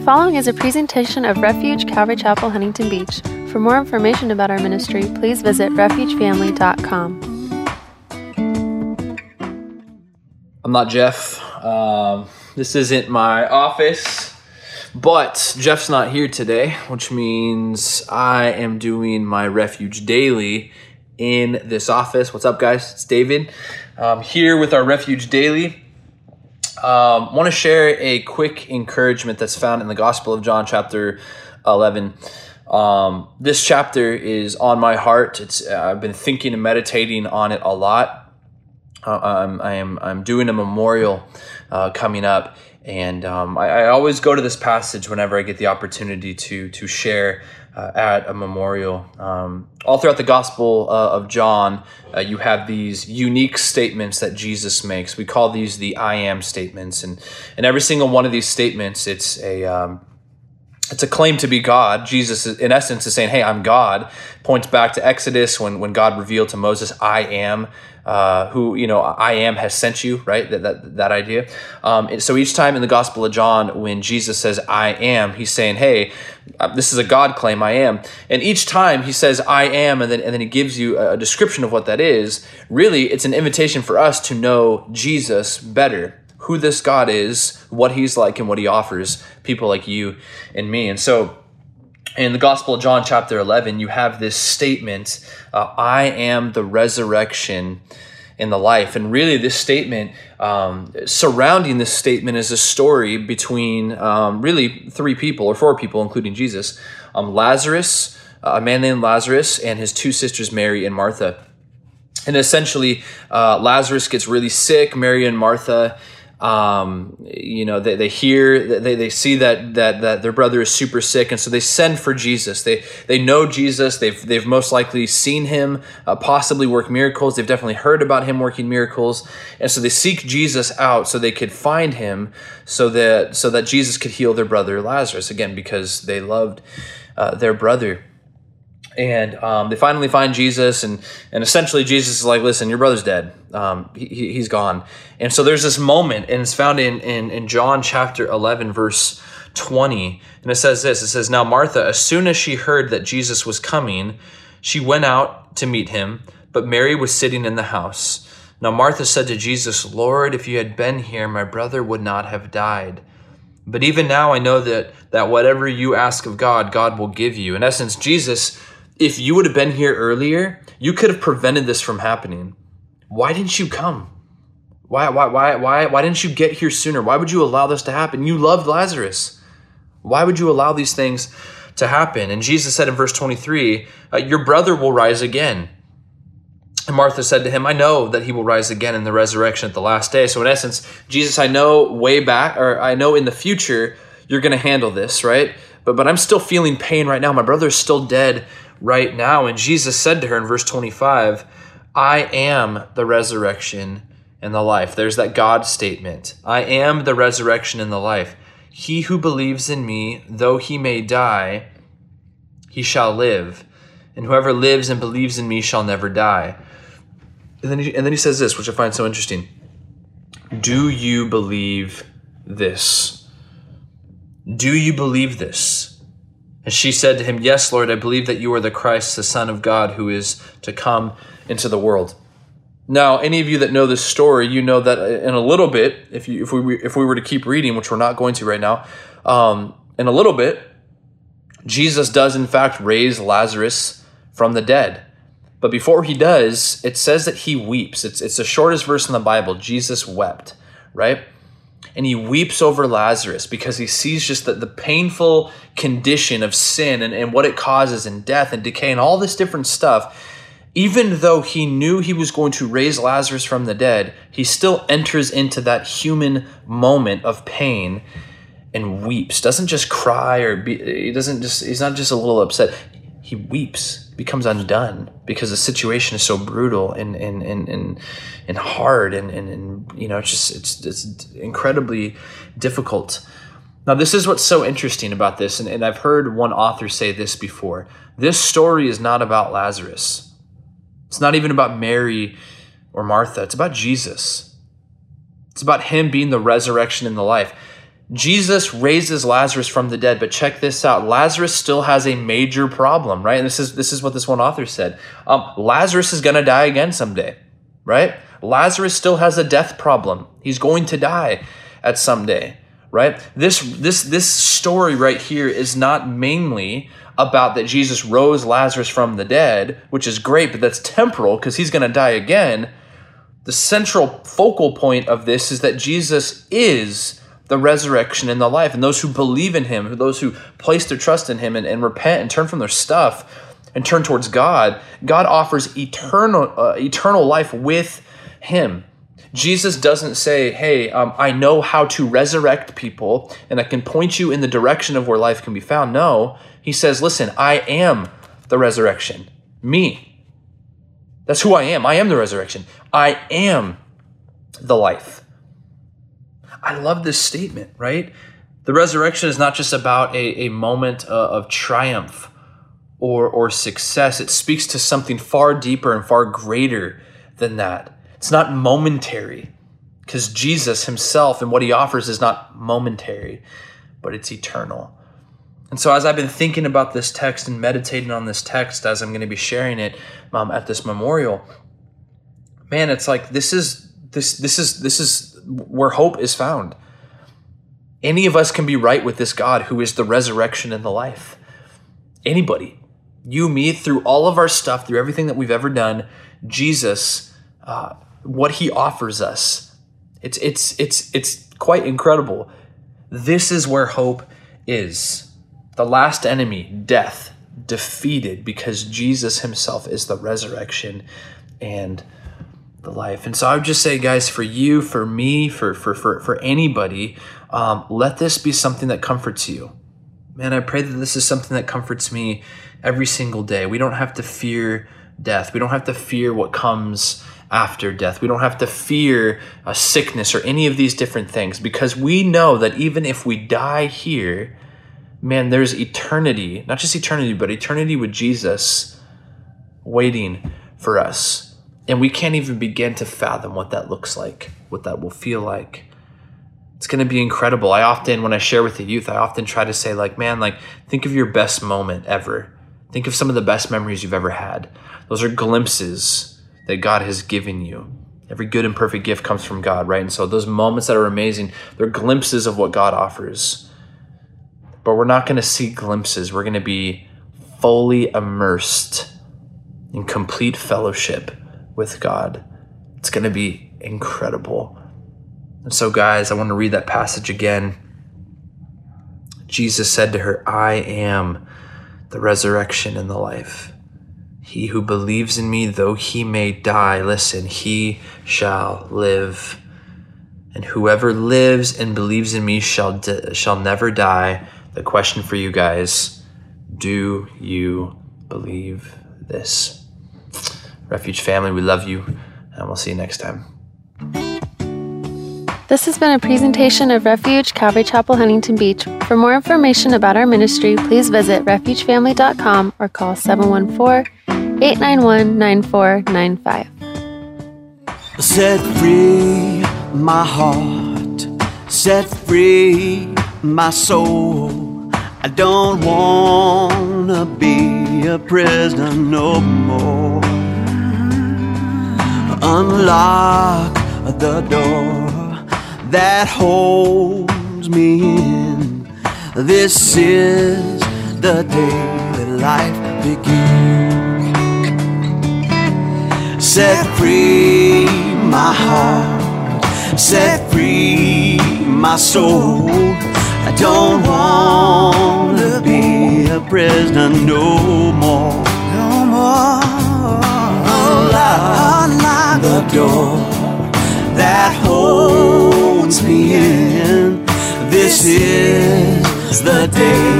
following is a presentation of Refuge Calvary Chapel, Huntington Beach. For more information about our ministry, please visit refugefamily.com. I'm not Jeff. This isn't my office, but Jeff's not here today, which means I am doing my Refuge Daily in this office. What's up, guys? It's David. Here with our Refuge Daily. Want to share a quick encouragement that's found in the Gospel of John, chapter 11. This chapter is on my heart. I've been thinking and meditating on it a lot. I'm doing a memorial coming up, and I always go to this passage whenever I get the opportunity to share at a memorial. All throughout the Gospel of John, you have these unique statements that Jesus makes. We call these the I am statements, and every single one of these statements, it's a claim to be God. Jesus, in essence, is saying, "Hey, I'm God." Points back to Exodus when God revealed to Moses, "I am." I am has sent you, right? That idea. So each time in the Gospel of John, when Jesus says, "I am," he's saying, "Hey, this is a God claim, I am." And each time he says, "I am," and then he gives you a description of what that is. Really, it's an invitation for us to know Jesus better, who this God is, what he's like, and what he offers people like you and me. And so in the Gospel of John, chapter 11, you have this statement, I am the resurrection and the life. And really this statement, surrounding this statement is a story between really three people or four people, including Jesus. Lazarus, a man named Lazarus, and his two sisters, Mary and Martha. And essentially, Lazarus gets really sick. Mary and Martha, they see that their brother is super sick, and so they send for Jesus. They know Jesus. They've most likely seen him possibly work miracles. They've definitely heard about him working miracles, and so they seek Jesus out so they could find him, so that Jesus could heal their brother Lazarus, again because they loved their brother. And they finally find Jesus, and essentially Jesus is like, "Listen, your brother's dead. He's gone." And so there's this moment, and it's found in John chapter 11, verse 20. And it says this, it says, "Now Martha, as soon as she heard that Jesus was coming, she went out to meet him, but Mary was sitting in the house. Now Martha said to Jesus, 'Lord, if you had been here, my brother would not have died. But even now I know that whatever you ask of God, God will give you.'" In essence, Jesus, if you would have been here earlier, you could have prevented this from happening. Why didn't you come? Why didn't you get here sooner? Why would you allow this to happen? You loved Lazarus. Why would you allow these things to happen? And Jesus said in verse 23, "Your brother will rise again." And Martha said to him, "I know that he will rise again in the resurrection at the last day." So in essence, Jesus, I know in the future, you're going to handle this, right? But I'm still feeling pain right now. My brother is still dead right now. And Jesus said to her in verse 25, "I am the resurrection and the life." There's that God statement. I am the resurrection and the life. He who believes in me, though he may die, he shall live. And whoever lives and believes in me shall never die. And then he says this, which I find so interesting. Do you believe this? Do you believe this? And she said to him, "Yes, Lord, I believe that you are the Christ, the Son of God, who is to come into the world." Now, any of you that know this story, you know that in a little bit, if we were to keep reading, which we're not going to right now, in a little bit, Jesus does in fact raise Lazarus from the dead. But before he does, it says that he weeps. It's the shortest verse in the Bible. Jesus wept, right? And he weeps over Lazarus because he sees just the painful condition of sin and what it causes and death and decay and all this different stuff. Even though he knew he was going to raise Lazarus from the dead, he still enters into that human moment of pain and weeps. Doesn't just cry he's not just a little upset. He weeps, becomes undone because the situation is so brutal and hard and it's incredibly difficult. Now, this is what's so interesting about this, and I've heard one author say this before. This story is not about Lazarus. It's not even about Mary or Martha. It's about Jesus. It's about him being the resurrection and the life. Jesus raises Lazarus from the dead, but check this out. Lazarus still has a major problem, right? And this is what this one author said. Lazarus is going to die again someday, right? Lazarus still has a death problem. He's going to die at someday, right? This story right here is not mainly about that Jesus rose Lazarus from the dead, which is great, but that's temporal because he's going to die again. The central focal point of this is that Jesus is the resurrection and the life. And those who believe in him, those who place their trust in him and repent and turn from their stuff and turn towards God, God offers eternal life with him. Jesus doesn't say, hey, I know how to resurrect people and I can point you in the direction of where life can be found. No, he says, listen, I am the resurrection. Me. That's who I am. I am the resurrection. I am the life. I love this statement, right? The resurrection is not just about a moment of triumph or success. It speaks to something far deeper and far greater than that. It's not momentary because Jesus himself and what he offers is not momentary, but it's eternal. And so as I've been thinking about this text and meditating on this text as I'm going to be sharing it at this memorial, man, it's like this is where hope is found. Any of us can be right with this God who is the resurrection and the life. Anybody, you, me, through all of our stuff, through everything that we've ever done, Jesus, what he offers us, it's quite incredible. This is where hope is. The last enemy, death, defeated because Jesus himself is the resurrection and the life. And so I would just say, guys, for you, for me, for anybody, let this be something that comforts you. Man, I pray that this is something that comforts me every single day. We don't have to fear death. We don't have to fear what comes after death. We don't have to fear a sickness or any of these different things because we know that even if we die here, man, there's eternity, not just eternity, but eternity with Jesus waiting for us. And we can't even begin to fathom what that looks like, what that will feel like. It's going to be incredible. When I share with the youth, I often try to say, think of your best moment ever. Think of some of the best memories you've ever had. Those are glimpses that God has given you. Every good and perfect gift comes from God, right? And so those moments that are amazing, they're glimpses of what God offers. But we're not going to see glimpses. We're going to be fully immersed in complete fellowship with God. It's going to be incredible. And so, guys, I want to read that passage again. Jesus said to her, I am the resurrection and the life. He who believes in me, though he may die, listen, he shall live. And whoever lives and believes in me shall never die. The question for you guys, do you believe this? Refuge family, we love you, and we'll see you next time. This has been a presentation of Refuge Calvary Chapel, Huntington Beach. For more information about our ministry, please visit refugefamily.com or call 714-891-9495. Set free my heart, set free my soul. I don't wanna be a prisoner no more. Unlock the door that holds me in. This is the day that life begins. Set free my heart, set free my soul. I don't wanna be a prisoner no more. No more. Unlock the door that holds me in. This is the day